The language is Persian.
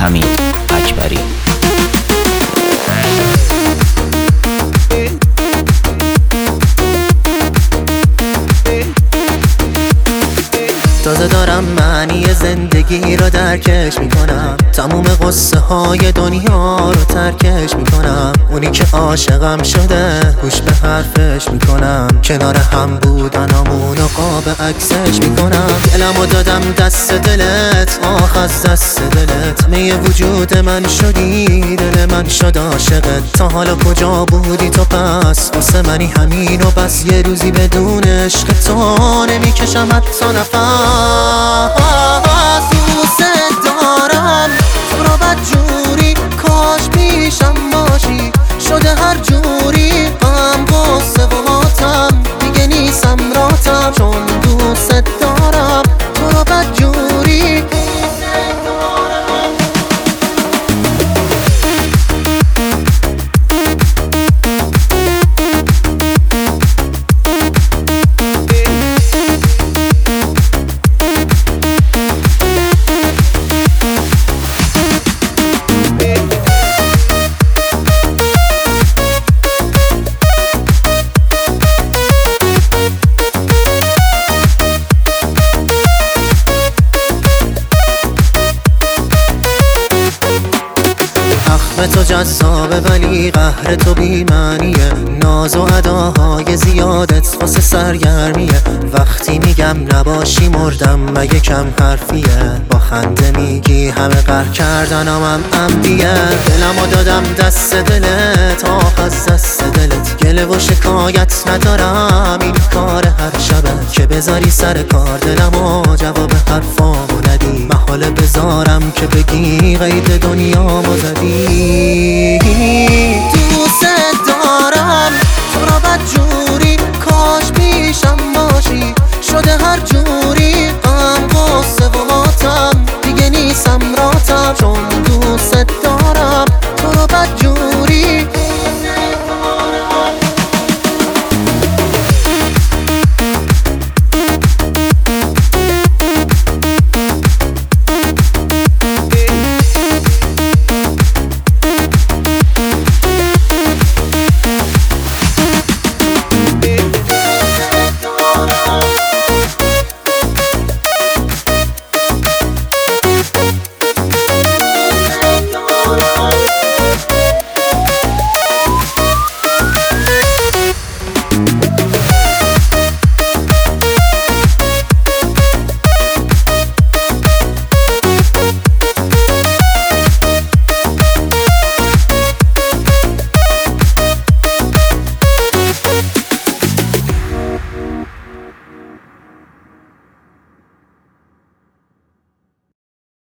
حمید اکبری. تازه دارم معنی زندگی رو درکش میکنم، تموم قصه های دنیا رو ترکش میکنم. اونی که عاشقم شده گوش به حرفش میکنم، کنار هم بودنامون و قاب عکسش میکنم. دلمو دادم دست دلت، آخ از دست دلت می وجود من شدی، دل من شد عاشقت. تا حالا کجا بودی تو پس، واسه منی همین و بس. یه روزی بدون عشق تو نمیکشم حتی نفس. دوست دارم تو رو بدجوری، کاش پیشم باشی. شده هر جوری غم غصه و حاتم، دیگه نیستم راتم. چون دوست دارم تو رو بدجوری. تو جذابه ولی قهر تو بی‌معنیه، ناز و اداهای زیادت واسه سرگرمیه. وقتی میگم نباشی مردم مگه کم حرفیه، با خنده میگی همه قهر کردنم هم عمدیه. دلمو دادم دست دلت، آخ از دست دلت گله و شکایت ندارم. این کار هر شبه که بذاری سر کار دلمو جواب حرفامو ندی. محاله بذارم که بگی قید دنیامو زدی.